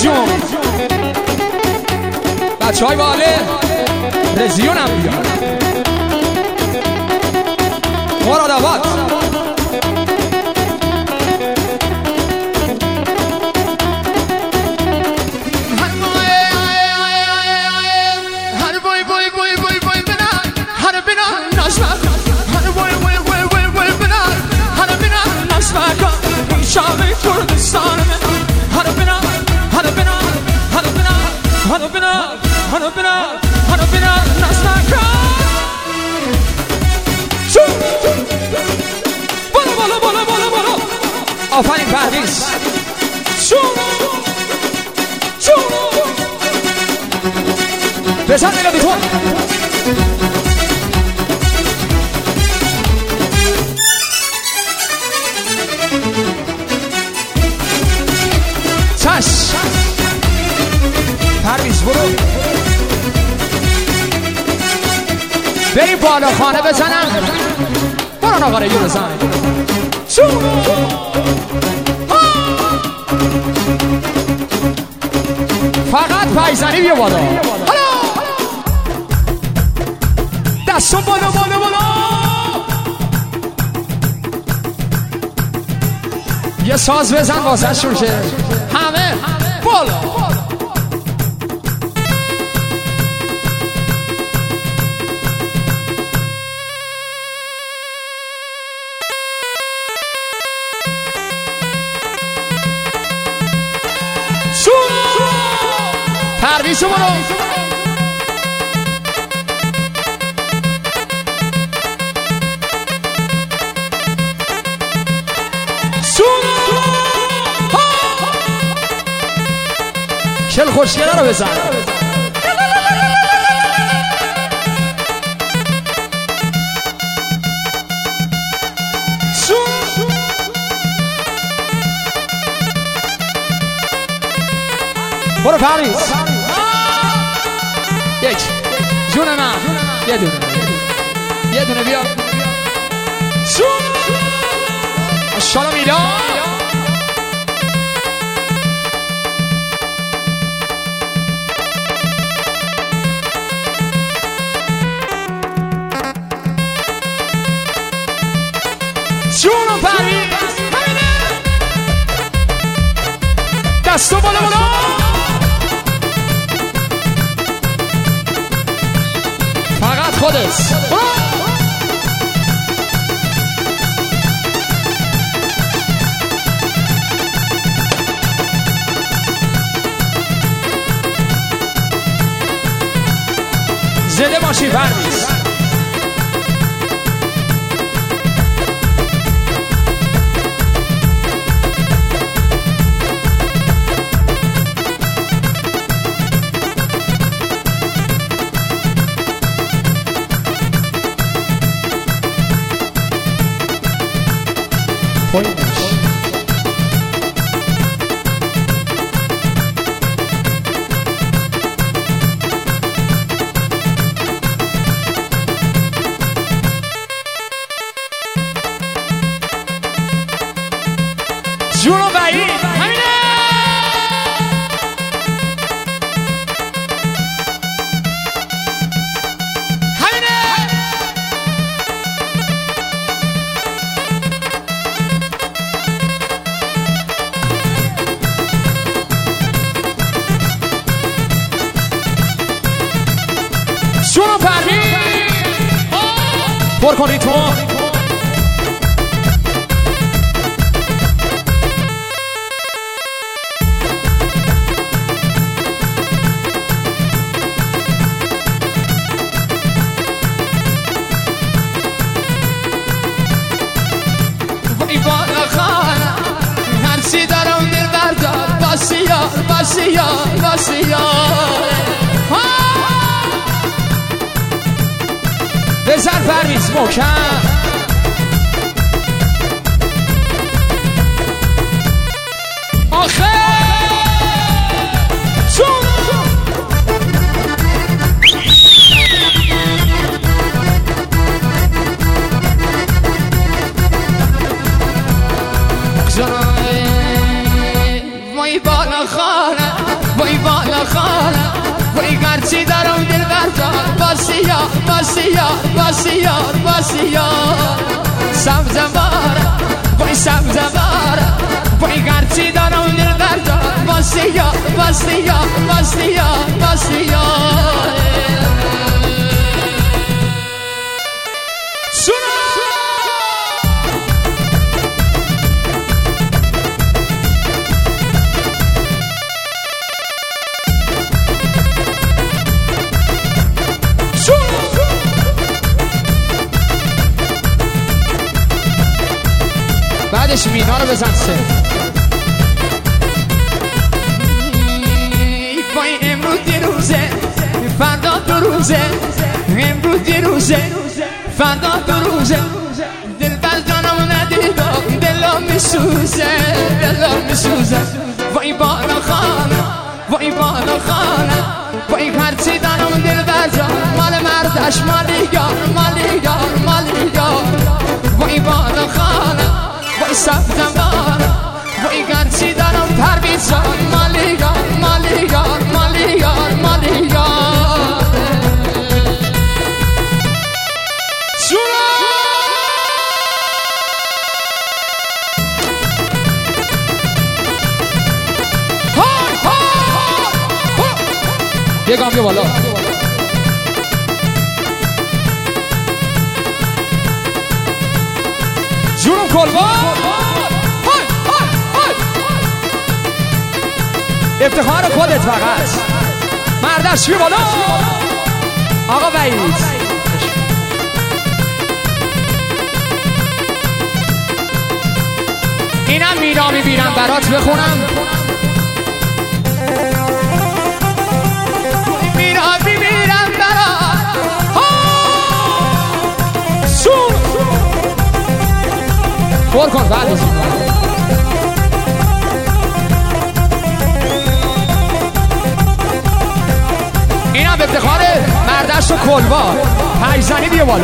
جون بچه های باله رزیون هم بیان مراد آباد شامی کردستان من هنو بنا نسمکا بالا آفرین پردیس بزن میلا بیتون چش پرویز برو بریم بالا خانه بزنم برو نقاره یو بزن فقط پایزنی بیا بالا دستم بالا یه ساز بزن واسه شون شه همه بالا پرویزو برو شل خوشگله رو بزن برو پریز یک جون من یه دونه بیا اشالا میلا جونو پریز دستو بالا فقط خودت زده باشی پرویز جونو بعید همینه جونو بعید پر کن ریتمو هرچی دارم دل بردار باسیار بزن پرویز محکم آخه وای بالا خانه باسیار باسیار باسیار باسیار سبزوار وای سبزوار وای هرچی دارم دل بردار باسیار باسیار باسیار باسیار بعدش مینا رو بزن سه وای امروز دیروزه فردا دو روزه امروز دیروزه فردا دو روزه دل بز جانم ندیدم دلم میسوزه دلم میسوزه وای بالا خانه وای بالا خانه وای هرچی دارم دل بز مال مردش مالیگار مالیگار مالیگار وای بالا خانه وای سبزوار وای گرچی دارم پرویزان مالیگار مالیگار مالیگار مالیگار یه گام بیا بالا جونم کلبان افتخار خودت فقط مردش بیا بالا آقا وحید اینم مینا میبینم برات بخونم مینا میبینم برات پر کن بعد اینم به افتخار مردشت و کلبا پنجزنی بیا بالا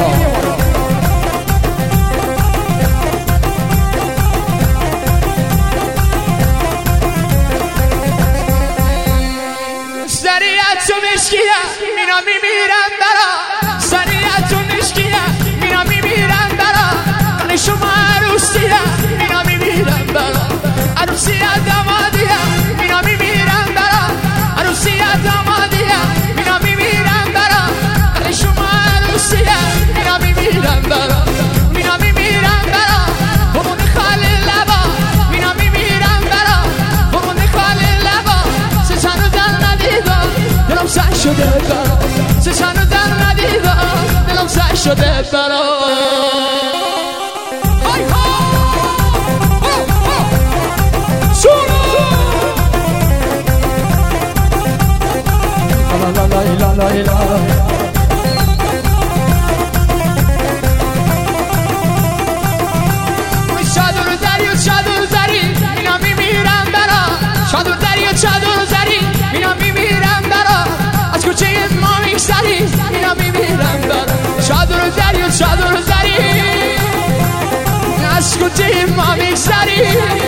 سریعت و مشکیه مینا میمیرم برا سریعت و مشکیه مینا میمیرم برا شما عروسیه مینا میمیرم برا عروسیه دامادیه مینا میمیرم برا عروسیه دامادیه مینا میمیرم برا شما عروسیه مینا میمیرم برا مینا میمیرم برا همون خالی لبا مینا میمیرم برا همون خالی لبا سچانو در ندیدم دلم سر شده برا سچانو در ندیدم دلم سر شده برا لا لا لا شادر دری و شادر دری مینا میمیرم برا شادر دری و شادر دری مینا میمیرم برا از کوچه ما میگذری مینا میمیرم برا شادر دری و شادر دری از کوچه ما میگذری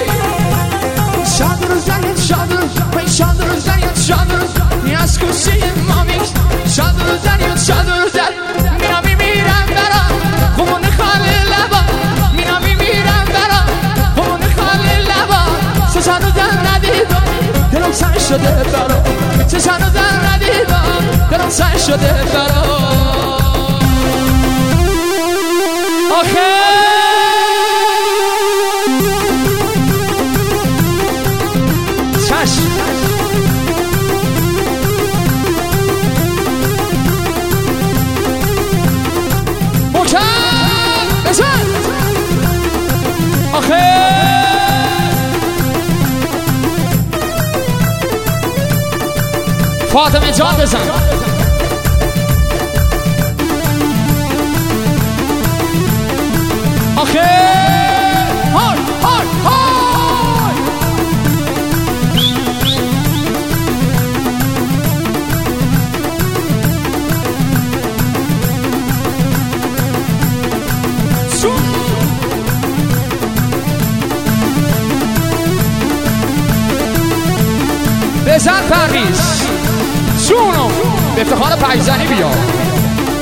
شادر دری شادر وای شادر دری شادر از کوچه ما میگذری شادر دری و شادر دری مینا میمیرم برا خون خالی لبا مینا میمیرم برا خون خالی لبا چشانو در ندیدم دلم سر شده برا چشانو در ندیدم دلم سر شده برا آخه چشم آخه فاطمه جان بزن آخه های های های بزن پرویز شونو به افتخار پنجزنی بیا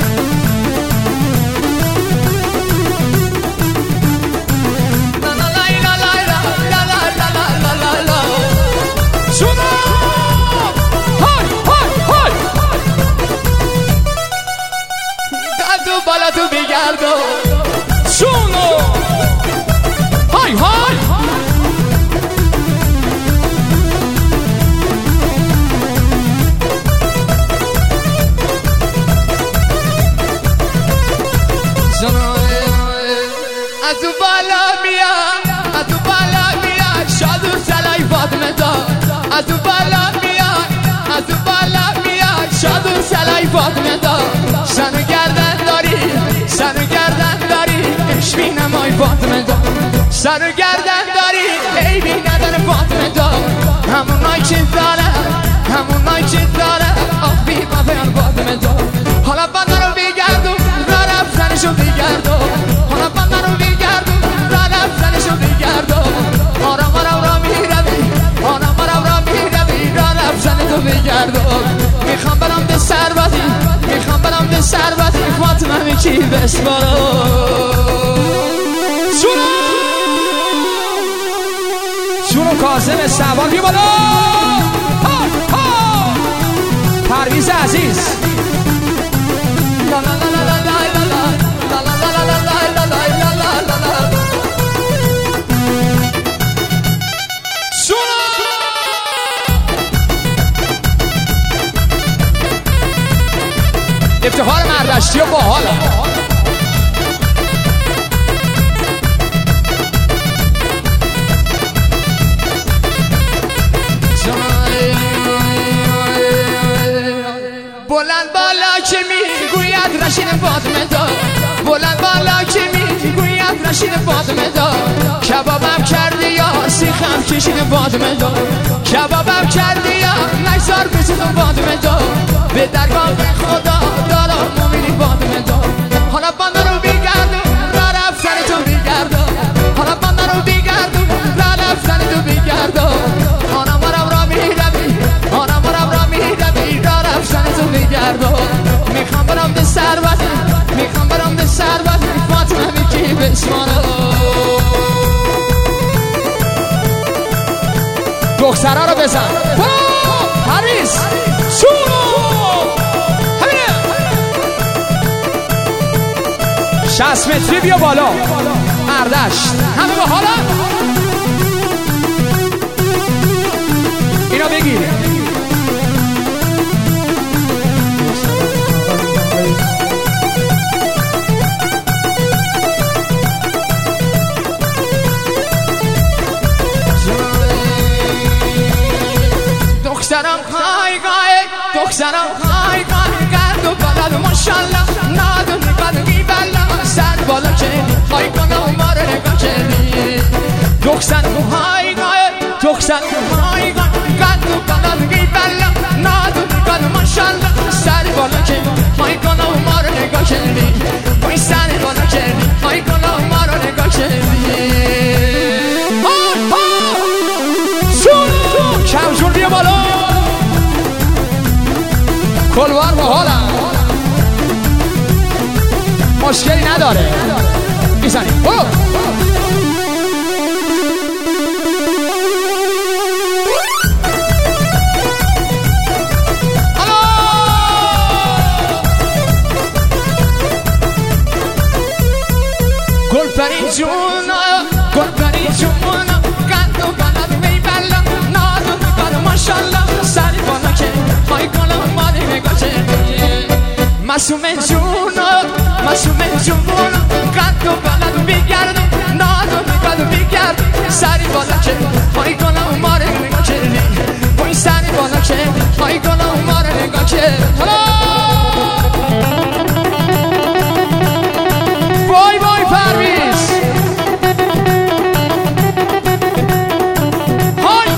سر گردن داری سر گردن داری عشق بی نمای فاطمه جان سر گردن داری ای بی نداره فاطمه جان همون نای که داره همون نای که داره آخ بی مفیان فاطمه جان حالا بندن رو بگردم را رفتنشو بگردم حالا بندن رو بگردم را رفتنشو بگردم آرام آرام را میروی آرام آرام را میروی را رفتنشو بگردم میخوام برم به ثروتی میخوام برم به ثروتی فاطمه میکی بسپارم شونو کاظم سوار بی بالا پرویز عزیز افتخار مردشتی و باحاله بلند بالا که میگوید رشید فاطمه دار بلند بالا که میگوید رشید فاطمه دار کبابم کردی یا سیخم کشید فاطمه دار کبابم کردی یا نگذار بسیدم فاطمه دار به درگاه خدا دارم مومنی فاطمه دار حالا بنده رو بگردم را رفتن تو بگردم حالا بنده رو بگردم را رفتن تو بگردم آنم آرام را میروی آنم آرام را میروی را رفتن تو بگردم میخوام برم به ثروت میخوام برم به ثروت فاطمه میکی بسمانم دخترها رو بزن پرویز شونو همینه 60 متری بیا بالا اردشت همه با حالا اینا بگیر دخترم های گای دخترم های گای گرد و بلد ماشالله نادون قدمی بلا سر بالا کردی های کنم ما رو نگاه کردی دخترم های گای دخترم های گای گرد و بلدگی بلا نادون قدم ماشالله سر بالا کردی های کنم ما رو نگاه کردی بای سر بالا کردی های کنم ما رو نگاه کردی کمجون بیا بالا کلوار با حالم مشکلی نداره میزنیم برو گلپری جون گلپری جون قد و بلد میبلم نادون بر ماشالله سری بالا که های کنم مالی نگاه کردی مسوم جون قد و بلد بگردم نادون قد بگردم سری بالا که های کنم مالی نگاه کردی بای سری بالا که های کنم مالی نگاه کردی وای وای پرویز های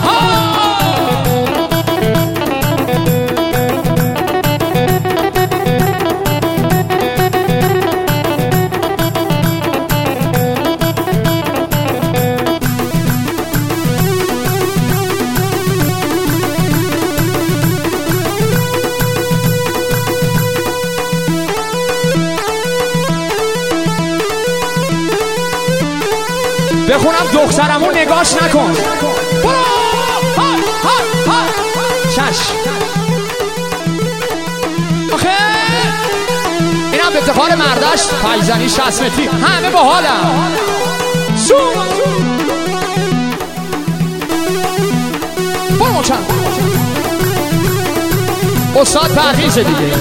بخونم دخترمون نگاش نکن برو های های های چشم آخه اینم به افتخار مردشت پایزنی 60 متری همه با حالم برو مچن استاد پرویزه دیگه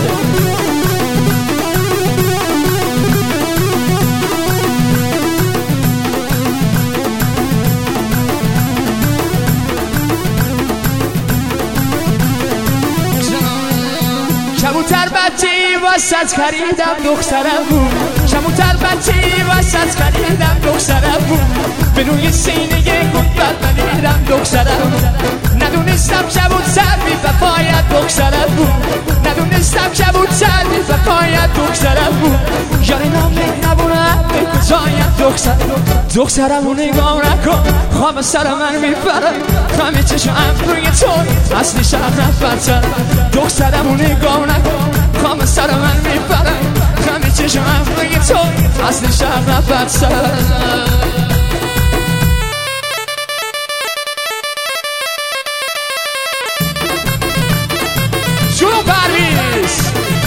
کبوتر بچی واسط خریدم دخترم بود کموتر بچه واسط خریدم دخترم بود به روی سینه گنبد بلیدم دخترم ندونستم کبوتر بی وفایت دخترم بود ندونستم کبوتر بی وفایت دخترم بود یاری نامه نبونم به کجایت دخترم رو نگاه نکن خواب سر من میپرم همه چشم روی تو اصلی شب نفتر دخترم رو نگاه نکن خواب سر من میپرم همه چشم روی تو اصلی شب نفتر جون پرویز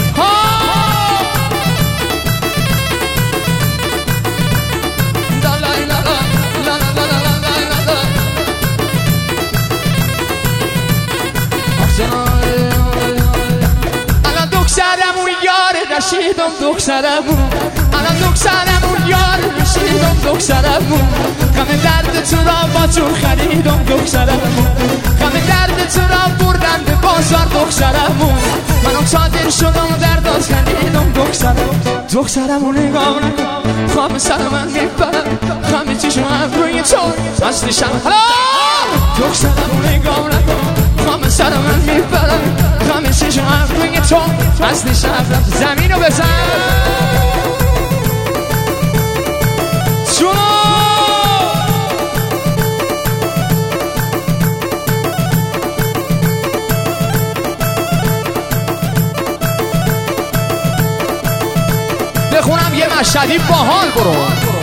الان دخترم اون یار رشیدم دخترم الان دخترم اون یار رشیدم دخترم غم درد تو را با جون خریدم دخترم غم درد تو را بردم به بازار دخترم منم صادر شدم درد از خریدم دخترم رو نگاه نکن خواب سر من میپرم همه چشم روی تو اصلی شم دخترم رو نگاه نکن خواب سر من میپرم همه چشم روی تو اصلی شم زمین رو بزن بخونم یه مشهدی باحال برو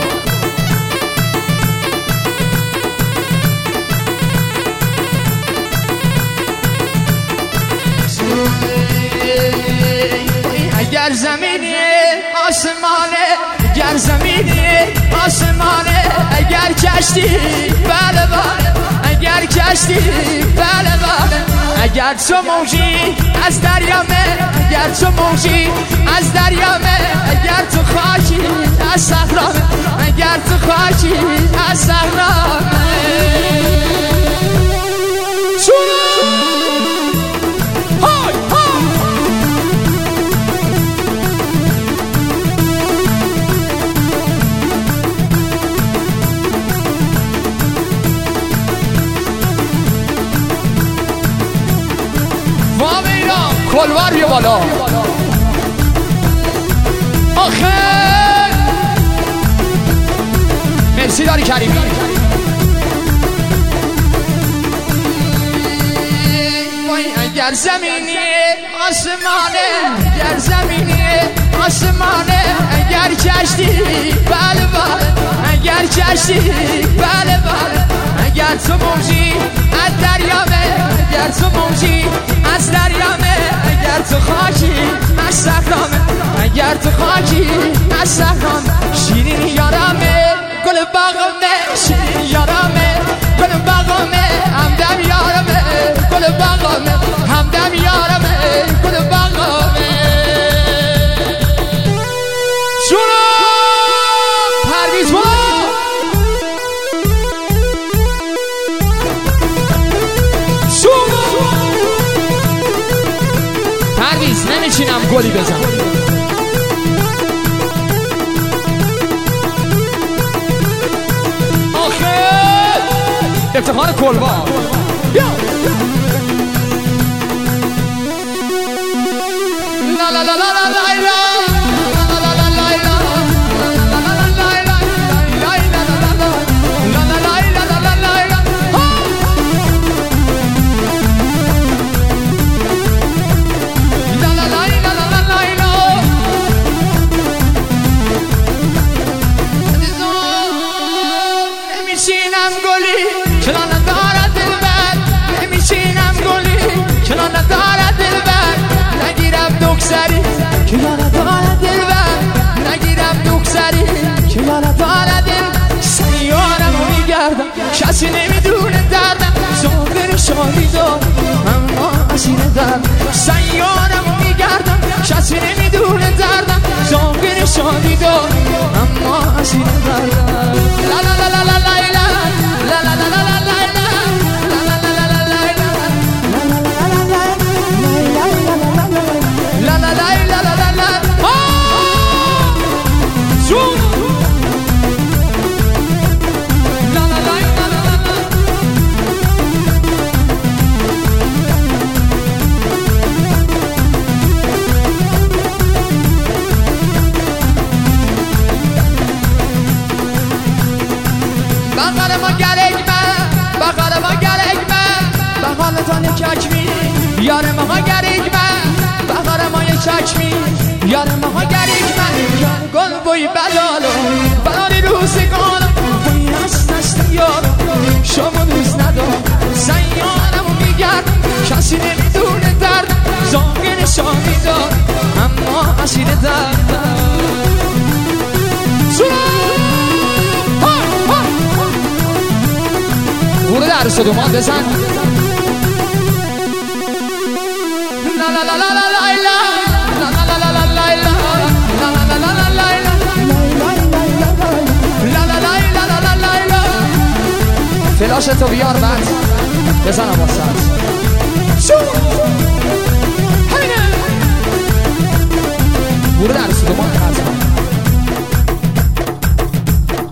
اگر زمینی آسمانه اگر زمینی آسمانه اگر کشتی بله بله اگر کشتی بله بله اگر تو موجی از دریامه اگر تو موجی از دریامه اگر تو خاکی از صحرامه اگر تو خاکی از صحرامه کلوار بیا بالا آخر مرسی داری کریمی اگر زمینی آسمانه اگر زمینی آسمانه اگر کشتی بله بله اگر کشتی بله بله اگر تو موجی از دریامه اگر تو موجی از دریامه اگر تو خاکی از صحرامه اگر تو خاکی از صحرامه شیرین یارمه گل باغمه شیرین یارمه گل باغمه همدم یارمه گل باغمه همدم یارمه گل باغمه شورا پرویز با پرویز نمیچینم گلی بزن آخر افتخار کلبا بیا لا لا لا لا لا لا که یارا داره دلبر نگیرم دختری که یارا داره دل سیارم رو میگردم کسی نمیدونه دردم زنبر شادی دار اما اسیر درد سیارم رو میگردم کسی نمیدونه دردم زنبر شادی دار اما اسیر دردم لا لا لا لا لا لا لا لا لا لا La la la la ما گریگ من بهار ما یک چکمی یار ما گریگ من گل بوی بلالی روزگان بوی هست یار شما دوست ندار سیارمو میگرد کسی نمیدونه درد زانگ نشانی دار اما اسیر درد برو در صدومان بزن لا لا لا لا لا فلاش تو بیار بعد بزنم واسه همینه برو در صدومان